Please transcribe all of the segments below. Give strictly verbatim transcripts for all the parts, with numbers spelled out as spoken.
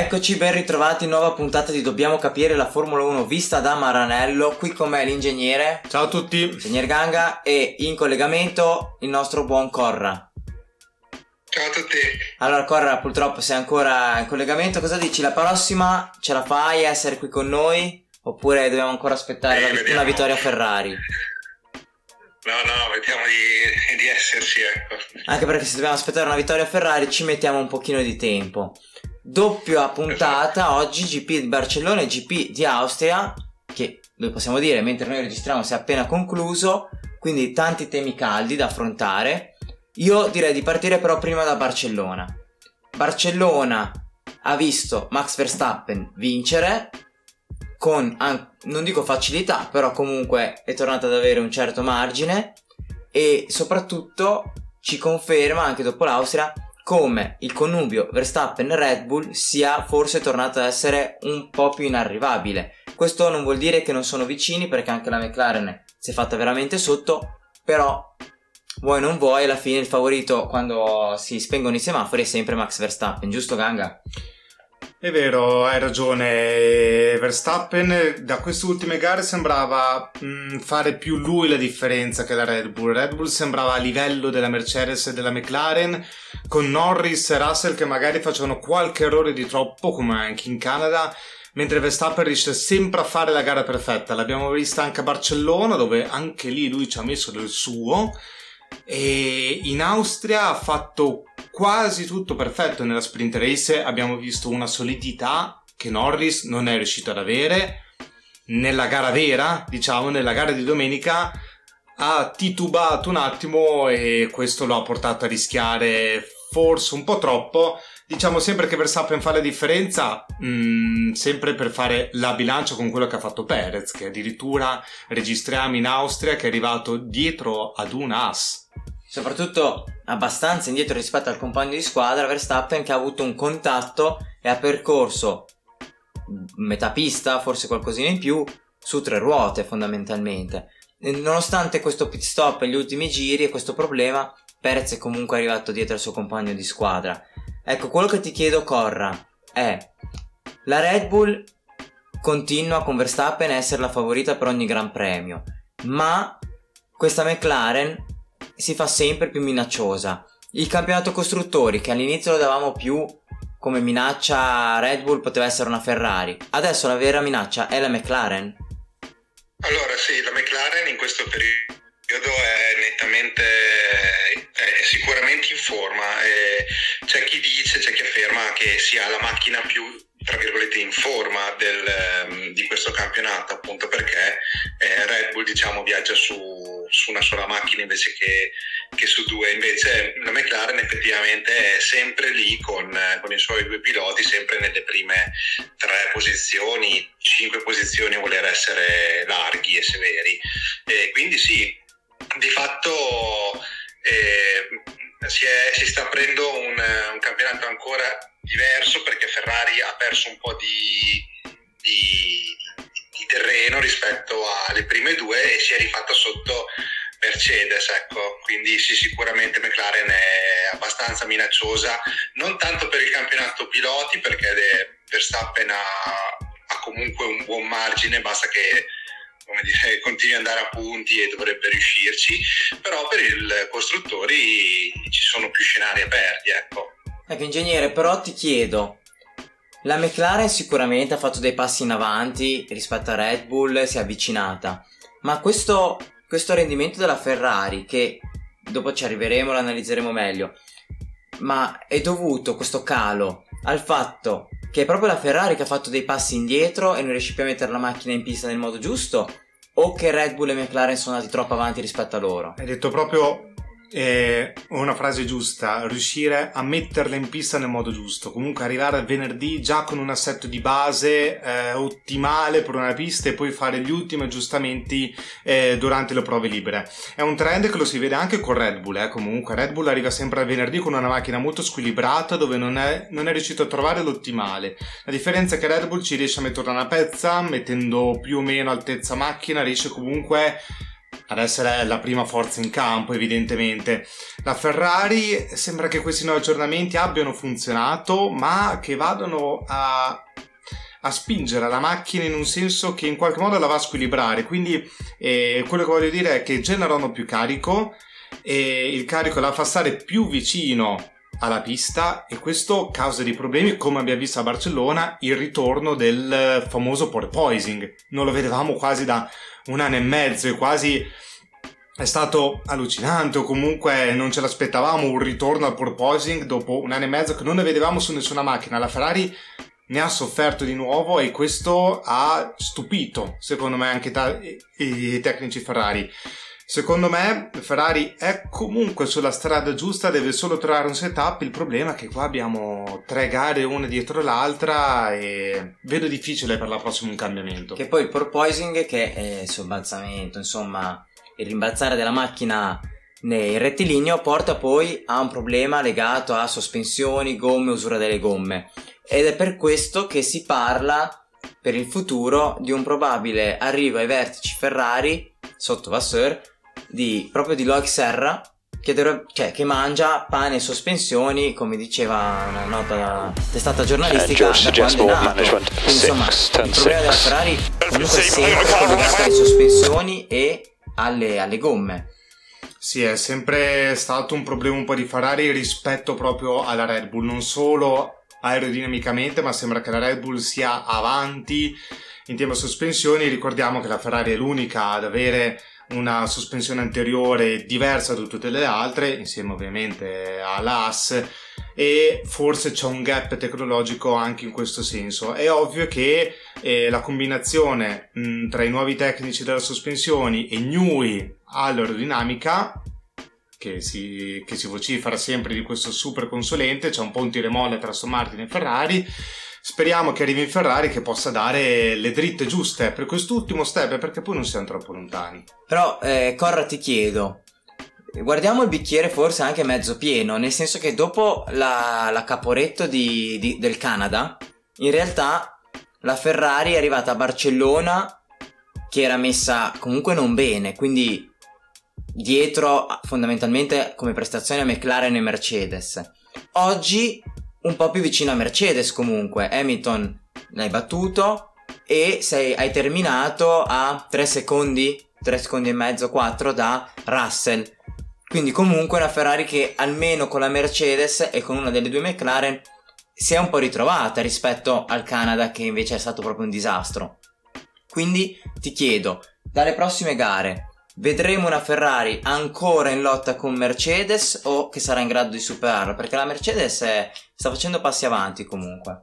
Eccoci, ben ritrovati in nuova puntata di Dobbiamo capire la Formula uno vista da Maranello. Qui con me l'ingegnere. Ciao a tutti. Ingegner Ganga e in collegamento il nostro buon Corra. Ciao a tutti. Allora Corra, purtroppo sei ancora in collegamento. Cosa dici? La prossima ce la fai a essere qui con noi? Oppure dobbiamo ancora aspettare eh, una, una vittoria Ferrari? No, no, vediamo di, di esserci, ecco. Anche perché se dobbiamo aspettare una vittoria Ferrari ci mettiamo un pochino di tempo. Doppia puntata, esatto. Oggi G P di Barcellona e G P di Austria, che noi possiamo dire mentre noi registriamo si è appena concluso, quindi tanti temi caldi da affrontare. Io direi di partire però prima da Barcellona. Barcellona ha visto Max Verstappen vincere con, non dico facilità, però comunque è tornato ad avere un certo margine e soprattutto ci conferma anche dopo l'Austria come il connubio Verstappen-Red Bull sia forse tornato ad essere un po' più inarrivabile. Questo non vuol dire che non sono vicini, perché anche la McLaren si è fatta veramente sotto, però vuoi non vuoi alla fine il favorito quando si spengono i semafori è sempre Max Verstappen, giusto Ganga? È vero, hai ragione. Verstappen da queste ultime gare sembrava mh, fare più lui la differenza che la Red Bull. Red Bull sembrava a livello della Mercedes e della McLaren, con Norris e Russell che magari facevano qualche errore di troppo, come anche in Canada, mentre Verstappen riesce sempre a fare la gara perfetta. L'abbiamo vista anche a Barcellona, dove anche lì lui ci ha messo del suo, e in Austria ha fatto quasi tutto perfetto. Nella sprint race abbiamo visto una solidità che Norris non è riuscito ad avere. Nella gara vera, diciamo, nella gara di domenica ha titubato un attimo e questo lo ha portato a rischiare forse un po' troppo. Diciamo sempre che Verstappen fa la differenza, mh, sempre per fare la bilancia con quello che ha fatto Perez, che addirittura registriamo in Austria che è arrivato dietro ad un Haas. Soprattutto abbastanza indietro rispetto al compagno di squadra Verstappen, che ha avuto un contatto e ha percorso metà pista, forse qualcosina in più, su tre ruote fondamentalmente. E nonostante questo pit stop e gli ultimi giri e questo problema, Perez è comunque arrivato dietro al suo compagno di squadra. Ecco, quello che ti chiedo Corra è: la Red Bull continua con Verstappen a essere la favorita per ogni gran premio, ma questa McLaren si fa sempre più minacciosa. Il campionato costruttori, che all'inizio lo davamo più come minaccia a Red Bull, poteva essere una Ferrari, adesso la vera minaccia è la McLaren? Allora sì, la McLaren in questo periodo è nettamente, è sicuramente in forma. E c'è chi dice, c'è chi afferma che sia la macchina più, tra virgolette, in forma del, di questo campionato, appunto perché eh, Red Bull, diciamo, viaggia su, su una sola macchina invece che, che su due. Invece la McLaren effettivamente è sempre lì con, con i suoi due piloti, sempre nelle prime tre posizioni, cinque posizioni a voler essere larghi e severi. E quindi sì, di fatto eh, si, è, si sta aprendo un, un campionato ancora diverso, perché Ferrari ha perso un po' di, di, di terreno rispetto alle prime due e si è rifatta sotto Mercedes, ecco. Quindi sì, sicuramente McLaren è abbastanza minacciosa, non tanto per il campionato piloti, perché Verstappen ha, ha comunque un buon margine, basta che, come dire, continui ad andare a punti e dovrebbe riuscirci, però per il costruttori ci sono più scenari aperti, ecco. Ecco ingegnere, però ti chiedo, la McLaren sicuramente ha fatto dei passi in avanti rispetto a Red Bull, si è avvicinata, ma questo, questo rendimento della Ferrari, che dopo ci arriveremo, lo analizzeremo meglio, ma è dovuto questo calo al fatto che è proprio la Ferrari che ha fatto dei passi indietro e non riesce più a mettere la macchina in pista nel modo giusto, o che Red Bull e McLaren sono andati troppo avanti rispetto a loro? Hai detto proprio eh, una frase giusta: riuscire a metterla in pista nel modo giusto, comunque arrivare al venerdì già con un assetto di base eh, ottimale per una pista e poi fare gli ultimi aggiustamenti eh, durante le prove libere. È un trend che lo si vede anche con Red Bull, eh. Comunque Red Bull arriva sempre al venerdì con una macchina molto squilibrata, dove non è, non è riuscito a trovare l'ottimale. La differenza è che Red Bull ci riesce a metterla una pezza, mettendo più o meno altezza macchina, riesce comunque ad essere la prima forza in campo, evidentemente. La Ferrari sembra che questi nuovi aggiornamenti abbiano funzionato, ma che vadano a, a spingere la macchina in un senso che in qualche modo la va a squilibrare. Quindi eh, quello che voglio dire è che generano più carico, e il carico la fa stare più vicino alla pista, e questo causa dei problemi, come abbiamo visto a Barcellona, il ritorno del famoso porpoising. Non lo vedevamo quasi da un anno e mezzo, e quasi è stato allucinante, o comunque non ce l'aspettavamo un ritorno al porpoising dopo un anno e mezzo che non ne vedevamo su nessuna macchina. La Ferrari ne ha sofferto di nuovo, e questo ha stupito secondo me anche ta- i, i tecnici Ferrari. Secondo me Ferrari è comunque sulla strada giusta, deve solo trovare un setup. Il problema è che qua abbiamo tre gare una dietro l'altra, e vedo difficile per la prossima un cambiamento. Che poi il porpoising, che è il sobbalzamento, insomma il rimbalzare della macchina nel rettilineo, porta poi a un problema legato a sospensioni, gomme, usura delle gomme, ed è per questo che si parla per il futuro di un probabile arrivo ai vertici Ferrari sotto Vasseur di proprio di Loic Serra, che, dovrebbe, cioè, che mangia pane e sospensioni, come diceva una nota testata giornalistica, da quando è nato. Quindi, insomma, il problema della Ferrari comunque è sempre collegato alle sospensioni e alle, alle gomme. Sì, è sempre stato un problema un po' di Ferrari rispetto proprio alla Red Bull, non solo aerodinamicamente, ma sembra che la Red Bull sia avanti in tema sospensioni. Ricordiamo che la Ferrari è l'unica ad avere una sospensione anteriore diversa da tutte le altre, insieme ovviamente alla Haas, e forse c'è un gap tecnologico anche in questo senso. È ovvio che eh, la combinazione mh, tra i nuovi tecnici della sospensioni e Newey all'aerodinamica, che si, che si vocifera sempre di questo super consulente, c'è un po' un tira e molla tra Aston Martin e Ferrari. Speriamo che arrivi in Ferrari, che possa dare le dritte giuste per quest'ultimo step, perché poi non siamo troppo lontani. Però eh, Corra, ti chiedo, guardiamo il bicchiere forse anche mezzo pieno, nel senso che dopo la, la Caporetto di, di, del Canada, in realtà la Ferrari è arrivata a Barcellona che era messa comunque non bene, quindi dietro fondamentalmente come prestazione a McLaren e Mercedes. Oggi un po' più vicino a Mercedes, comunque Hamilton l'hai battuto e sei, hai terminato a tre secondi, tre secondi e mezzo, quattro da Russell. Quindi comunque una Ferrari che almeno con la Mercedes e con una delle due McLaren si è un po' ritrovata rispetto al Canada, che invece è stato proprio un disastro. Quindi ti chiedo, dalle prossime gare vedremo una Ferrari ancora in lotta con Mercedes, o che sarà in grado di superarla? Perché la Mercedes è, sta facendo passi avanti comunque.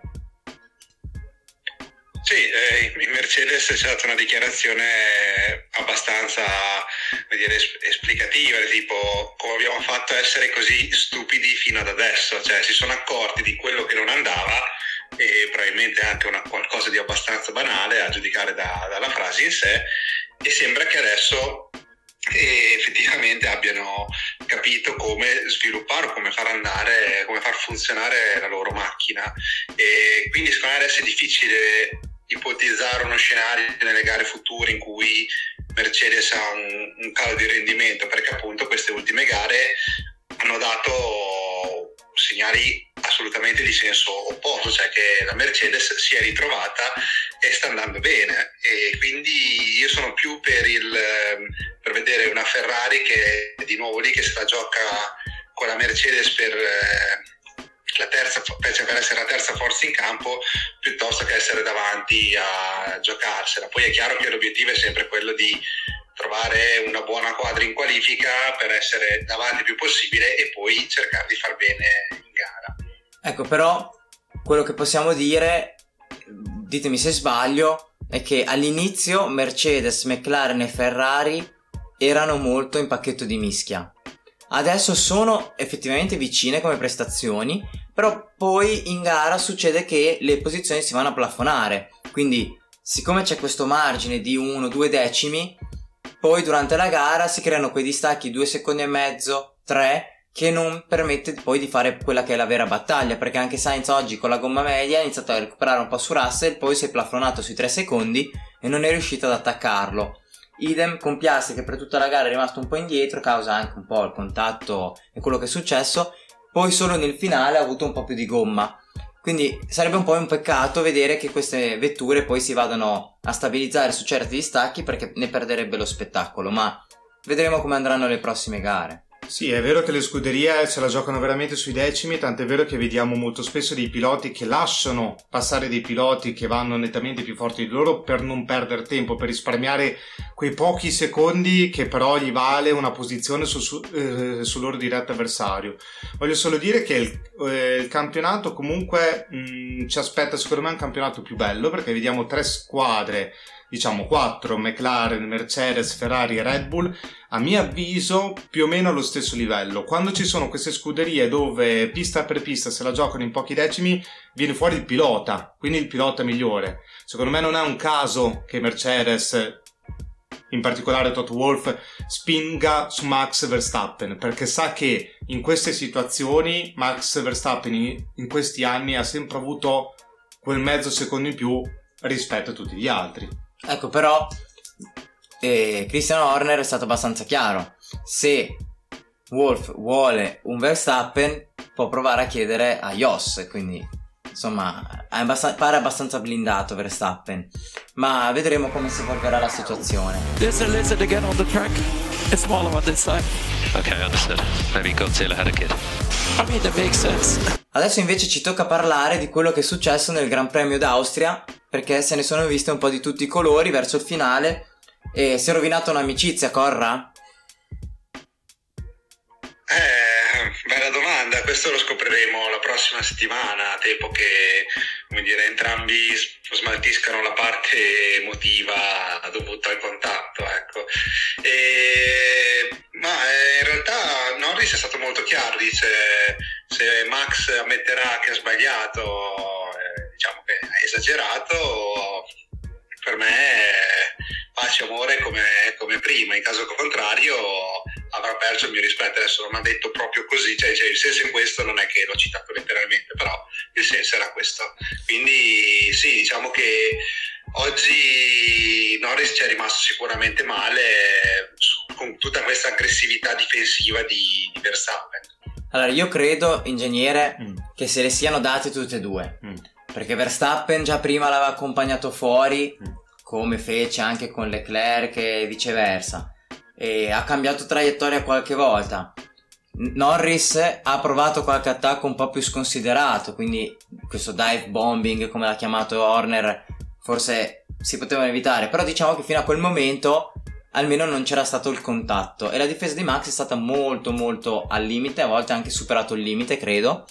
Sì, eh, in Mercedes c'è stata una dichiarazione abbastanza, come dire, es- esplicativa, tipo come abbiamo fatto a essere così stupidi fino ad adesso, cioè si sono accorti di quello che non andava, e probabilmente anche una, qualcosa di abbastanza banale a giudicare da, dalla frase in sé, e sembra che adesso eh, effettivamente abbiano capito come sviluppare o come far andare, come far funzionare la loro macchina. E quindi secondo me adesso è difficile ipotizzare uno scenario nelle gare future in cui Mercedes ha un, un calo di rendimento, perché appunto queste ultime gare hanno dato segnali assolutamente di senso opposto, cioè che la Mercedes si è ritrovata e sta andando bene, e quindi io sono più per il per vedere una Ferrari che di nuovo lì che se la gioca con la Mercedes per la terza, per essere la terza forza in campo, piuttosto che essere davanti a giocarsela. Poi è chiaro che l'obiettivo è sempre quello di trovare una buona quadra in qualifica per essere davanti il più possibile e poi cercare di far bene in gara. Ecco, però quello che possiamo dire, ditemi se sbaglio, è che all'inizio Mercedes, McLaren e Ferrari erano molto in pacchetto di mischia. Adesso sono effettivamente vicine come prestazioni, però poi in gara succede che le posizioni si vanno a plafonare, quindi siccome c'è questo margine di uno due decimi, poi durante la gara si creano quei distacchi due secondi e mezzo, tre, che non permette poi di fare quella che è la vera battaglia, perché anche Sainz oggi con la gomma media ha iniziato a recuperare un po' su Russell, poi si è plafonato sui tre secondi e non è riuscito ad attaccarlo. idem con Piastri che per tutta la gara è rimasto un po' indietro, causa anche un po' il contatto e quello che è successo, poi solo nel finale ha avuto un po' più di gomma, quindi sarebbe un po' un peccato vedere che queste vetture poi si vadano a stabilizzare su certi distacchi, perché ne perderebbe lo spettacolo, ma vedremo come andranno le prossime gare. Sì, è vero che le scuderie se la giocano veramente sui decimi, tant'è vero che vediamo molto spesso dei piloti che lasciano passare dei piloti che vanno nettamente più forti di loro per non perdere tempo, per risparmiare quei pochi secondi che però gli vale una posizione su, su, eh, sul loro diretto avversario. Voglio solo dire che il, eh, il campionato comunque mh, ci aspetta secondo me un campionato più bello, perché vediamo tre squadre, diciamo quattro, McLaren, Mercedes, Ferrari e Red Bull, a mio avviso più o meno allo stesso livello. Quando ci sono queste scuderie dove pista per pista se la giocano in pochi decimi, viene fuori il pilota, quindi il pilota migliore. Secondo me non è un caso che Mercedes, in particolare Toto Wolff, spinga su Max Verstappen, perché sa che in queste situazioni Max Verstappen in questi anni ha sempre avuto quel mezzo secondo in più rispetto a tutti gli altri. Ecco, però eh, Christian Horner è stato abbastanza chiaro: se Wolff vuole un Verstappen può provare a chiedere a Jos, quindi insomma è abbast- pare abbastanza blindato Verstappen, ma vedremo come si evolverà la situazione. There's a lizard again on the track. A smaller one this time. Okay, understood. Maybe Godzilla had a kid. I mean, that makes sense. Adesso invece ci tocca parlare di quello che è successo nel Gran Premio d'Austria, perché se ne sono viste un po' di tutti i colori verso il finale. E si è rovinata un'amicizia, Corra? Eh, bella domanda, questo lo scopriremo la prossima settimana, a tempo che, come dire, entrambi smaltiscano la parte emotiva dovuta al contatto, ecco. E, ma eh, in realtà Norris è stato molto chiaro, dice se Max ammetterà che ha sbagliato, eh, diciamo che ha esagerato, per me pace e amore come, come prima, in caso contrario avrà perso il mio rispetto. Adesso non mi ha detto proprio così, cioè, cioè il senso in questo non è che l'ho citato letteralmente, però il senso era questo. Quindi sì, diciamo che oggi Norris ci è rimasto sicuramente male su, con tutta questa aggressività difensiva di, di Verstappen. Allora io credo, ingegnere, Mm. che se le siano date tutte e due, Mm. perché Verstappen già prima l'aveva accompagnato fuori, Mm. come fece anche con Leclerc e viceversa, e ha cambiato traiettoria qualche volta. Norris ha provato qualche attacco un po' più sconsiderato, quindi questo dive bombing, come l'ha chiamato Horner, forse si potevano evitare, però diciamo che fino a quel momento almeno non c'era stato il contatto e la difesa di Max è stata molto molto al limite, a volte ha anche superato il limite, credo,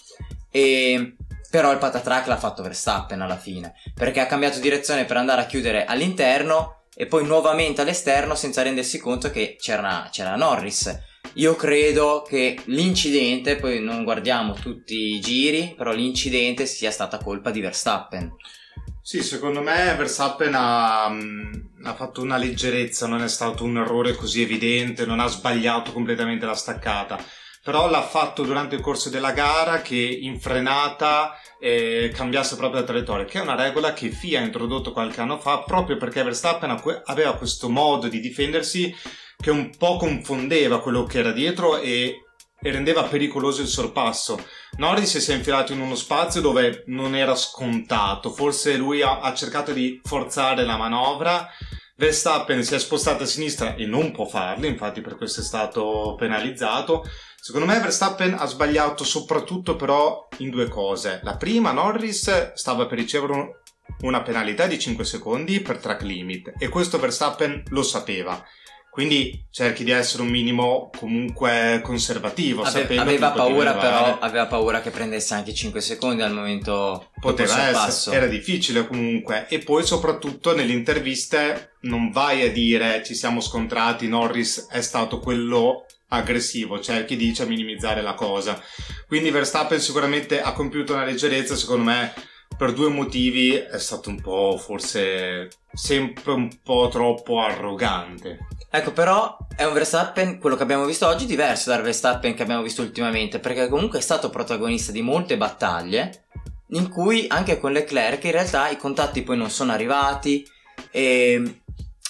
e però il patatrack l'ha fatto Verstappen alla fine, perché ha cambiato direzione per andare a chiudere all'interno e poi nuovamente all'esterno senza rendersi conto che c'era, c'era Norris. Io credo che l'incidente, poi non guardiamo tutti i giri, però l'incidente sia stata colpa di Verstappen. Sì, secondo me Verstappen ha, ha fatto una leggerezza, non è stato un errore così evidente, non ha sbagliato completamente la staccata, però l'ha fatto durante il corso della gara che in frenata eh, cambiasse proprio la traiettoria, che è una regola che F I A ha introdotto qualche anno fa proprio perché Verstappen aveva questo modo di difendersi che un po' confondeva quello che era dietro e, e rendeva pericoloso il sorpasso. Norris si è infilato in uno spazio dove non era scontato, forse lui ha, ha cercato di forzare la manovra, Verstappen si è spostato a sinistra e non può farlo, infatti per questo è stato penalizzato. Secondo me Verstappen ha sbagliato soprattutto però in due cose. La prima, Norris stava per ricevere una penalità di cinque secondi per track limit e questo Verstappen lo sapeva. Quindi cerchi di essere un minimo comunque conservativo. Ave- aveva paura però, aveva paura che prendesse anche cinque secondi al momento poteva essere, passo. Era difficile comunque. E poi soprattutto nelle interviste non vai a dire ci siamo scontrati, Norris è stato quello aggressivo, cerchi di cioè, minimizzare la cosa. Quindi Verstappen sicuramente ha compiuto una leggerezza, secondo me per due motivi è stato un po' forse sempre un po' troppo arrogante. Ecco, però è un Verstappen, quello che abbiamo visto oggi, diverso dal Verstappen che abbiamo visto ultimamente, perché comunque è stato protagonista di molte battaglie in cui anche con Leclerc in realtà i contatti poi non sono arrivati e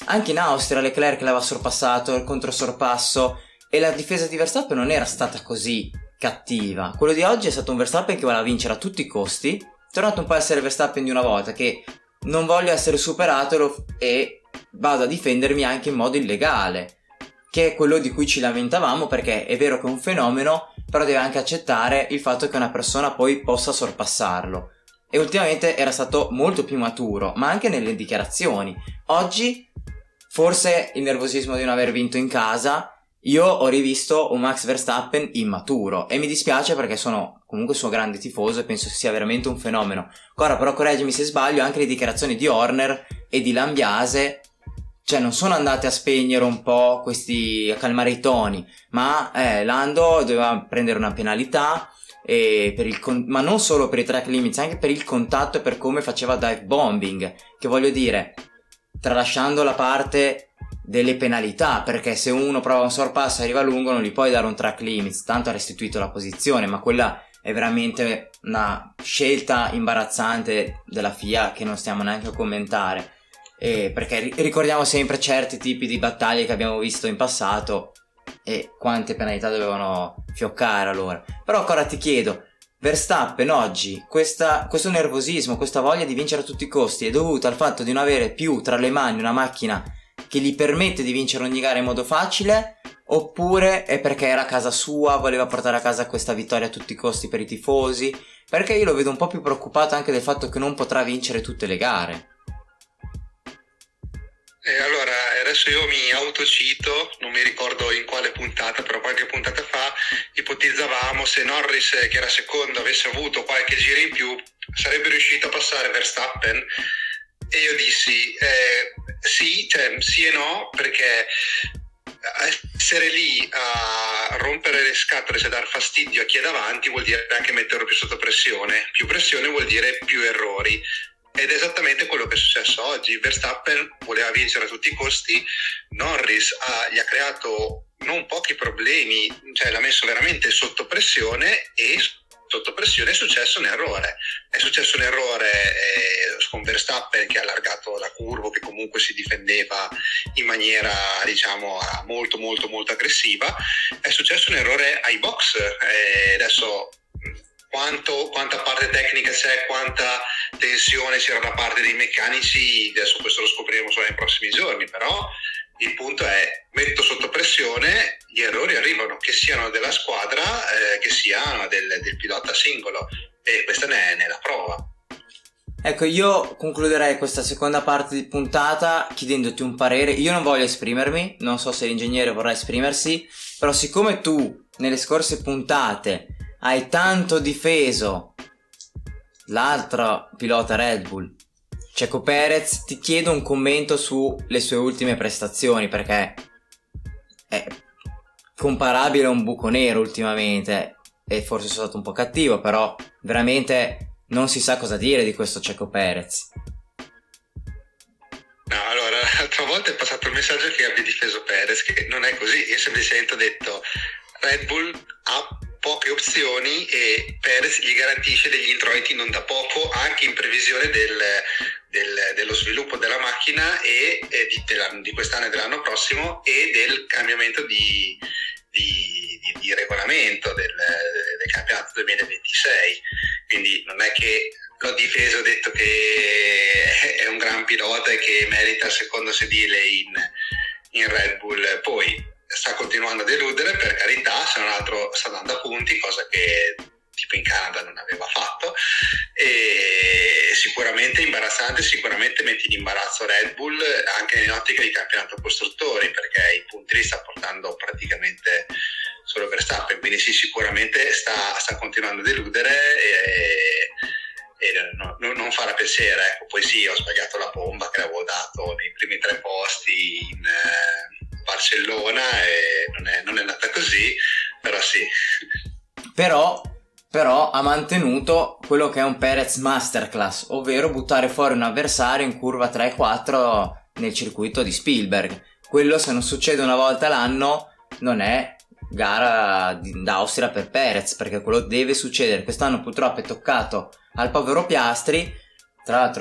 anche in Austria Leclerc l'aveva sorpassato, il controsorpasso, e la difesa di Verstappen non era stata così cattiva. Quello di oggi è stato un Verstappen che voleva vincere a tutti i costi, è tornato un po' a essere Verstappen di una volta, che non voglio essere superato e, lo, e vado a difendermi anche in modo illegale, che è quello di cui ci lamentavamo, perché è vero che è un fenomeno, però deve anche accettare il fatto che una persona poi possa sorpassarlo. E ultimamente era stato molto più maturo, ma anche nelle dichiarazioni. Oggi, forse il nervosismo di non aver vinto in casa, io ho rivisto un Max Verstappen immaturo, e mi dispiace perché sono comunque suo grande tifoso e penso sia veramente un fenomeno. Ora però, correggimi se sbaglio, anche le dichiarazioni di Horner e di Lambiase, cioè non sono andate a spegnere un po' questi, a calmare i toni, ma eh, Lando doveva prendere una penalità, e per il con- ma non solo per i track limits, anche per il contatto e per come faceva dive bombing, che voglio dire, tralasciando la parte delle penalità, perché se uno prova un sorpasso e arriva lungo non gli puoi dare un track limits, tanto ha restituito la posizione, ma quella è veramente una scelta imbarazzante della F I A che non stiamo neanche a commentare, e perché ricordiamo sempre certi tipi di battaglie che abbiamo visto in passato e quante penalità dovevano fioccare allora. Però ancora ti chiedo, Verstappen oggi, questa, questo nervosismo, questa voglia di vincere a tutti i costi è dovuta al fatto di non avere più tra le mani una macchina che gli permette di vincere ogni gara in modo facile, oppure è perché era a casa sua, voleva portare a casa questa vittoria a tutti i costi per i tifosi? Perché io lo vedo un po' più preoccupato anche del fatto che non potrà vincere tutte le gare. E allora, adesso io mi autocito, non mi ricordo in quale puntata, però qualche puntata fa ipotizzavamo se Norris, che era secondo, avesse avuto qualche giro in più, sarebbe riuscito a passare Verstappen, e io dissi eh, sì, cioè sì e no, perché essere lì a rompere le scatole, cioè dar fastidio a chi è davanti, vuol dire anche metterlo più sotto pressione, più pressione vuol dire più errori. Ed è esattamente quello che è successo oggi. Verstappen voleva vincere a tutti i costi, Norris ha, gli ha creato non pochi problemi, cioè l'ha messo veramente sotto pressione, e sotto pressione è successo un errore. È successo un errore eh, con Verstappen, che ha allargato la curva, che comunque si difendeva in maniera, diciamo, molto molto molto aggressiva. È successo un errore ai box, eh, adesso Quanto, quanta parte tecnica c'è, quanta tensione c'era da parte dei meccanici, adesso questo lo scopriremo solo nei prossimi giorni, però il punto è: metto sotto pressione, gli errori arrivano, che siano della squadra, eh, che siano del, del pilota singolo, e questa ne è, ne è la prova. Ecco, io concluderei questa seconda parte di puntata chiedendoti un parere. Io non voglio esprimermi, non so se l'ingegnere vorrà esprimersi, però siccome tu nelle scorse puntate hai tanto difeso l'altro pilota Red Bull, Checo Perez, ti chiedo un commento sulle sue ultime prestazioni, perché è comparabile a un buco nero ultimamente, e forse sono stato un po' cattivo, però veramente non si sa cosa dire di questo Checo Perez. No, allora, l'altra volta è passato il messaggio che abbia difeso Perez, che non è così. Io semplicemente ho detto Red Bull ha poche opzioni e Perez gli garantisce degli introiti non da poco, anche in previsione del, del, dello sviluppo della macchina e, e di, della, di quest'anno e dell'anno prossimo, e del cambiamento di, di, di, di regolamento del, del campionato duemilaventisei. Quindi non è che l'ho difeso, ho detto che è un gran pilota e che merita il secondo sedile in, in Red Bull. Poi sta continuando a deludere, per carità, se non altro sta dando a punti, cosa che tipo in Canada non aveva fatto, e sicuramente imbarazzante, sicuramente metti in imbarazzo Red Bull anche nell'ottica di campionato costruttori, perché i punti li sta portando praticamente solo Verstappen, quindi sì, sicuramente sta, sta continuando a deludere e, e no, no, non farà piacere. Ecco, poi sì, ho sbagliato la bomba che avevo dato nei primi tre posti in eh, Barcellona e non è, non è andata così, però sì. Però, però ha mantenuto quello che è un Perez masterclass, ovvero buttare fuori un avversario in curva tre e quattro nel circuito di Spielberg. Quello, se non succede una volta l'anno, non è gara d'Austria per Perez, perché quello deve succedere. Quest'anno purtroppo è toccato al povero Piastri. Tra l'altro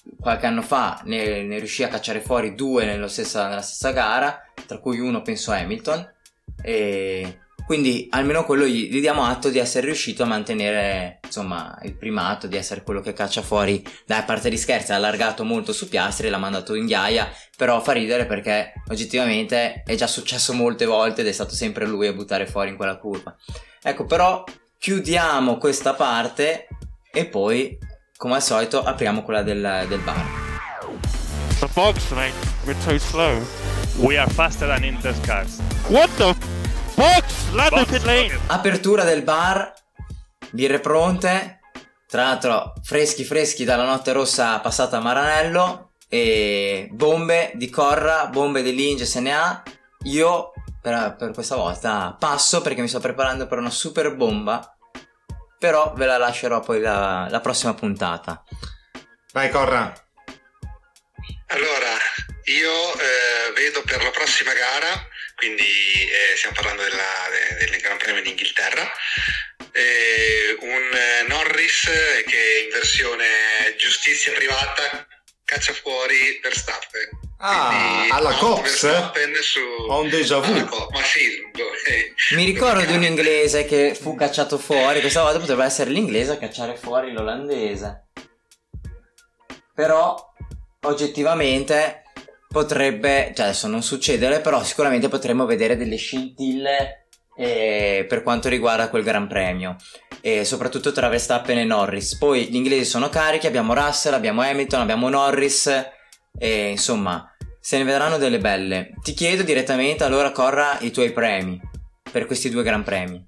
qualche anno fa ne, ne riuscì a cacciare fuori due nello stessa, nella stessa gara, tra cui uno penso Hamilton, e quindi almeno quello gli, gli diamo atto di essere riuscito a mantenere insomma il primato, di essere quello che caccia fuori. Dai, a parte gli scherzi, ha allargato molto su Piastri, l'ha mandato in ghiaia, però fa ridere perché oggettivamente è già successo molte volte ed è stato sempre lui a buttare fuori in quella curva. Ecco, però chiudiamo questa parte e poi, come al solito, apriamo quella del, del bar. The box, mate. We're too slow. We are faster than Inter cars. What the box? Lando pit lane. Apertura del bar, birre pronte, tra l'altro freschi freschi dalla notte rossa passata a Maranello, e bombe di Corra, bombe di Linge se ne ha. Io per, per questa volta passo perché mi sto preparando per una super bomba, però ve la lascerò poi la, la prossima puntata. Vai Corra. Allora, io eh, vedo per la prossima gara, quindi eh, stiamo parlando della, de, del Gran Premio d'Inghilterra, eh, un eh, Norris che in versione giustizia privata caccia fuori Verstappen. Ah, quindi, alla no, Cops? Verstappen su... Ho un déjà vu. Co- ma sì, dove... Mi ricordo di un inglese che fu cacciato fuori, questa volta potrebbe essere l'inglese a cacciare fuori l'olandese. Però oggettivamente potrebbe, cioè adesso non succedere, però sicuramente potremmo vedere delle scintille eh, per quanto riguarda quel Gran Premio, e soprattutto tra Verstappen e Norris. Poi gli inglesi sono carichi, abbiamo Russell, abbiamo Hamilton, abbiamo Norris, e insomma se ne vedranno delle belle. Ti chiedo direttamente allora, Corra, i tuoi premi per questi due Gran Premi.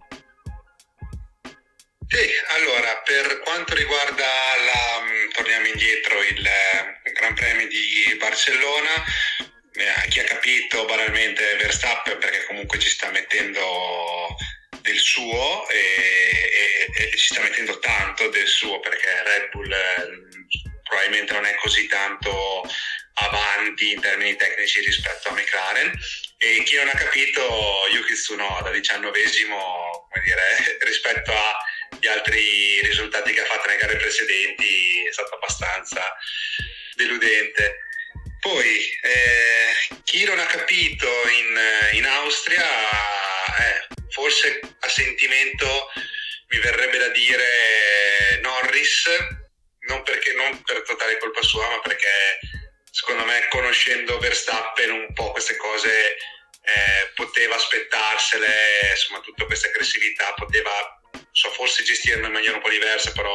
Sì, allora, per quanto riguarda la, mh, torniamo indietro, il eh, Gran Premio di Barcellona, eh, chi ha capito banalmente Verstappen, perché comunque ci sta mettendo del suo e, e, e ci sta mettendo tanto del suo, perché Red Bull eh, probabilmente non è così tanto avanti in termini tecnici rispetto a McLaren, e chi non ha capito Yuki Tsunoda, diciannovesimo, come dire, rispetto a gli altri risultati che ha fatto nelle gare precedenti, è stato abbastanza deludente. Poi eh, chi non ha capito in, in Austria, eh, forse a sentimento mi verrebbe da dire Norris, non perché non per totale colpa sua, ma perché secondo me, conoscendo Verstappen un po' queste cose eh, poteva aspettarsele, insomma tutta questa aggressività poteva, so, forse gestirla in maniera un po' diversa, però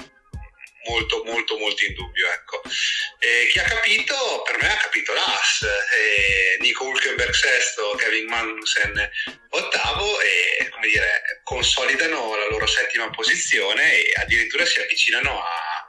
molto molto molto in dubbio, ecco. E chi ha capito, per me ha capito l'Haas, e Nico Hülkenberg sesto, Kevin Magnussen ottavo, e come dire, consolidano la loro settima posizione e addirittura si avvicinano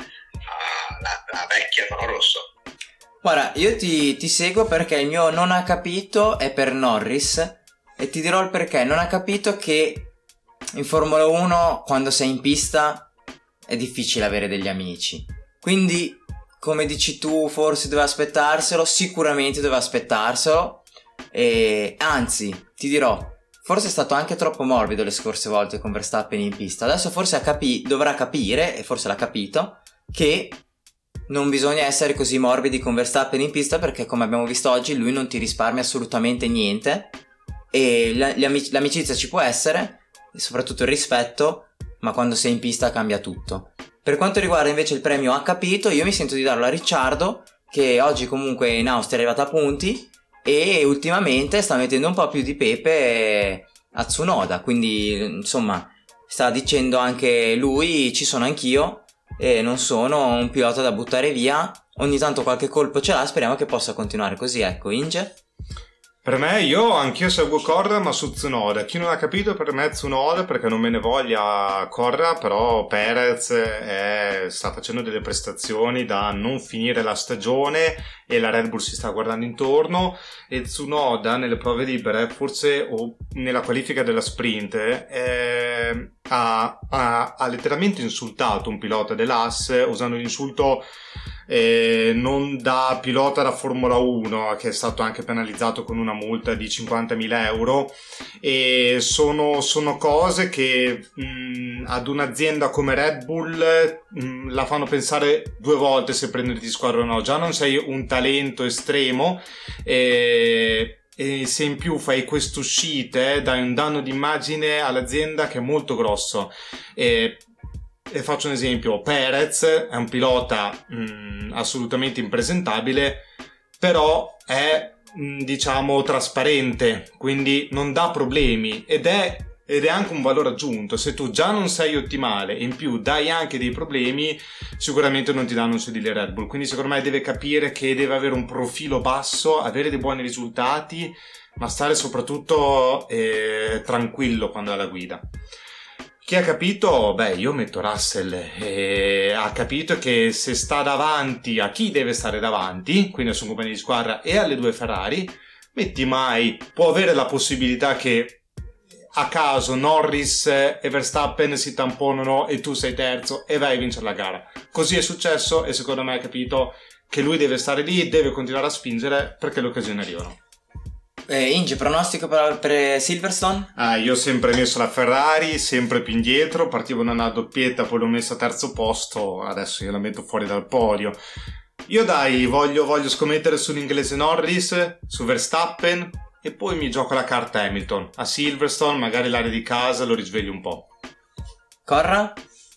alla vecchia Toro Rosso. Guarda, io ti, ti seguo perché il mio non ha capito è per Norris, e ti dirò il perché. Non ha capito che in Formula uno quando sei in pista è difficile avere degli amici, quindi come dici tu forse doveva aspettarselo, sicuramente doveva aspettarselo, e anzi ti dirò, forse è stato anche troppo morbido le scorse volte con Verstappen in pista. Adesso forse ha capi- dovrà capire, e forse l'ha capito, che non bisogna essere così morbidi con Verstappen in pista, perché come abbiamo visto oggi lui non ti risparmia assolutamente niente, e la, amic- l'amicizia ci può essere, e soprattutto il rispetto, ma quando sei in pista cambia tutto. Per quanto riguarda invece il premio ha capito, io mi sento di darlo a Ricciardo, che oggi comunque in Austria è arrivato a punti e ultimamente sta mettendo un po' più di pepe a Tsunoda, quindi insomma sta dicendo anche lui ci sono anch'io e non sono un pilota da buttare via, ogni tanto qualche colpo ce l'ha, speriamo che possa continuare così, ecco. Inge? Per me, io anch'io seguo Corra, ma su Tsunoda. Chi non ha capito, per me Tsunoda, perché non me ne voglia Corra, però Perez è, sta facendo delle prestazioni da non finire la stagione e la Red Bull si sta guardando intorno, e Tsunoda nelle prove libere, forse o nella qualifica della sprint, eh, ha, ha, ha letteralmente insultato un pilota dell'A S usando l'insulto eh, non da pilota da Formula uno, che è stato anche penalizzato con una multa di cinquantamila euro, e sono, sono cose che mh, ad un'azienda come Red Bull mh, la fanno pensare due volte se prenderti di squadra o no. Già non sei un talento estremo, e E se in più fai queste uscite, dai un danno d'immagine all'azienda che è molto grosso. E, e faccio un esempio: Perez è un pilota mh, assolutamente impresentabile, però è mh, diciamo trasparente, quindi non dà problemi, ed è ed è anche un valore aggiunto. Se tu già non sei ottimale e in più dai anche dei problemi, sicuramente non ti danno un sedile Red Bull. Quindi secondo me deve capire che deve avere un profilo basso, avere dei buoni risultati, ma stare soprattutto eh, tranquillo quando è alla guida. Chi ha capito? Beh, io metto Russell, e ha capito che se sta davanti a chi deve stare davanti, quindi al suo compagno di squadra e alle due Ferrari, metti mai, può avere la possibilità che a caso Norris e Verstappen si tamponano e tu sei terzo e vai a vincere la gara. Così è successo, e secondo me ha capito che lui deve stare lì, deve continuare a spingere perché le occasioni arrivano. eh, Inge, pronostico per, per Silverstone? Ah, io ho sempre messo la Ferrari, sempre più indietro, partivo da una doppietta, poi l'ho messa a terzo posto, adesso io la metto fuori dal podio. Io dai, voglio, voglio scommettere sull'inglese Norris, su Verstappen, e poi mi gioco la carta Hamilton a Silverstone, magari l'area di casa lo risveglio un po'. Corra?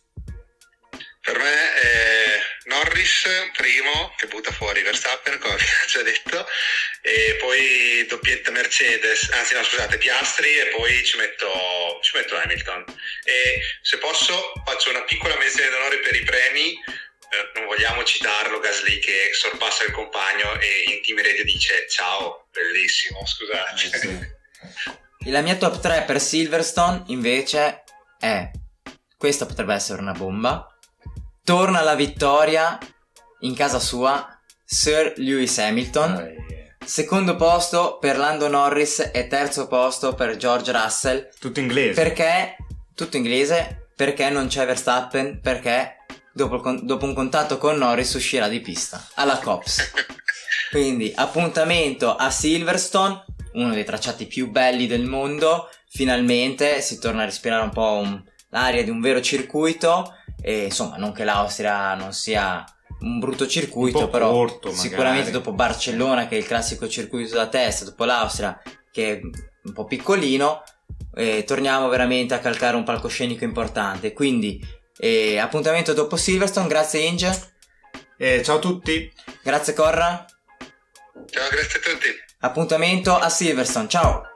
Per me è Norris primo, che butta fuori Verstappen, come abbiamo già detto, e poi doppietta Mercedes, anzi no scusate, Piastri, e poi ci metto, ci metto Hamilton. E se posso faccio una piccola menzione d'onore per i premi. Eh, non vogliamo citarlo, Gasly che sorpassa il compagno e in team radio dice ciao, bellissimo, scusate. Eh sì. La mia top tre per Silverstone invece è, questa potrebbe essere una bomba, torna alla vittoria in casa sua Sir Lewis Hamilton, oh, yeah. Secondo posto per Lando Norris e terzo posto per George Russell. Tutto inglese. Perché? Tutto inglese, perché non c'è Verstappen, perché Dopo, dopo un contatto con Norris uscirà di pista alla Copse. Quindi appuntamento a Silverstone, uno dei tracciati più belli del mondo. Finalmente si torna a respirare un po' un, l'aria di un vero circuito. E insomma, non che l'Austria non sia un brutto circuito, un però corto, sicuramente dopo Barcellona, che è il classico circuito da testa, dopo l'Austria che è un po' piccolino, eh, torniamo veramente a calcare un palcoscenico importante. Quindi E appuntamento dopo Silverstone. Grazie Inge. Eh, ciao a tutti. Grazie Corra. Ciao, grazie a tutti. Appuntamento a Silverstone. Ciao.